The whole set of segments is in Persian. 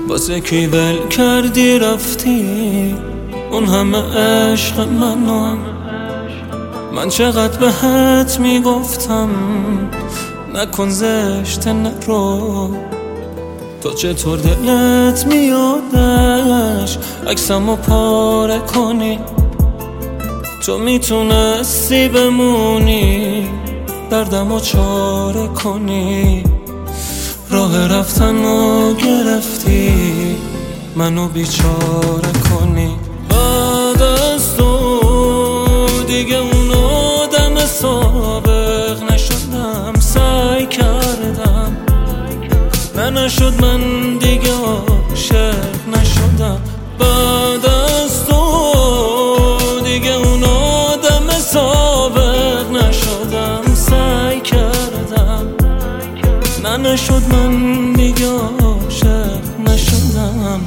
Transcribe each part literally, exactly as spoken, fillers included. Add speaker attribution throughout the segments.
Speaker 1: واسه کی ول کردی رفتی اون همه عشق منو. من چقدر بهت میگفتم نکن زشت نرو، تو چطور دلت میادش عکسمو پاره کنی؟ تو میتونستی بمونی دردمو چاره کنی، راه رفتنو گرفتی منو بیچاره کنی. بعد از تو دیگه اون آدم سابق نشدم، سعی کردم نه نشد، من دیگه عاشق نشدم. بعد از تو دیگه اون آدم سابق نشدم، سعی کردم نه نشد، من دیگه عاشق نشدم.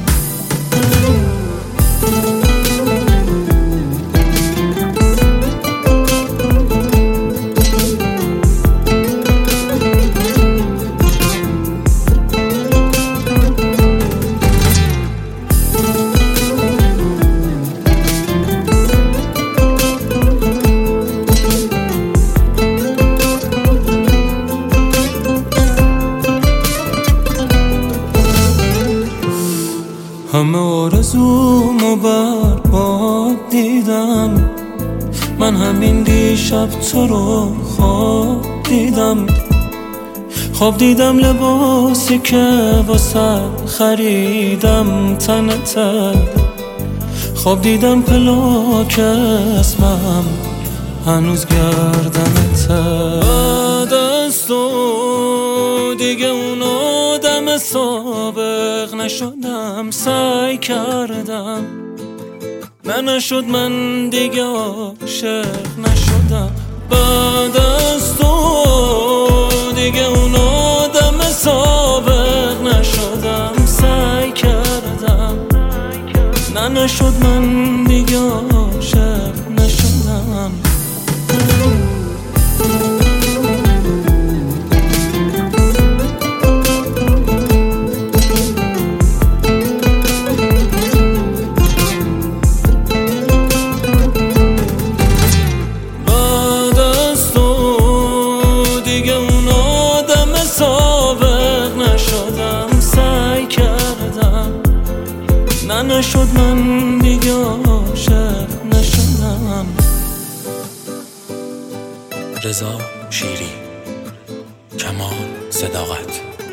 Speaker 1: همه آرزومو برباد دیدم، من همین دیشب تو رو خواب دیدم. خواب دیدم لباسی که واسه خریدم تنته، خواب دیدم پلاک اسمم هنوز گردنته. بعد از تو دیگه اون آدم سابق نشدم، سعی کردم نه نشد، من دیگه عاشق نشدم. بعد از تو دیگه اون آدم سابق نشدم، سعی کردم نه نشد، من دیگه عاشق نشدم. نه نشد، من دیگه عاشق نشدم.
Speaker 2: رضا شیری، کمال صداقت.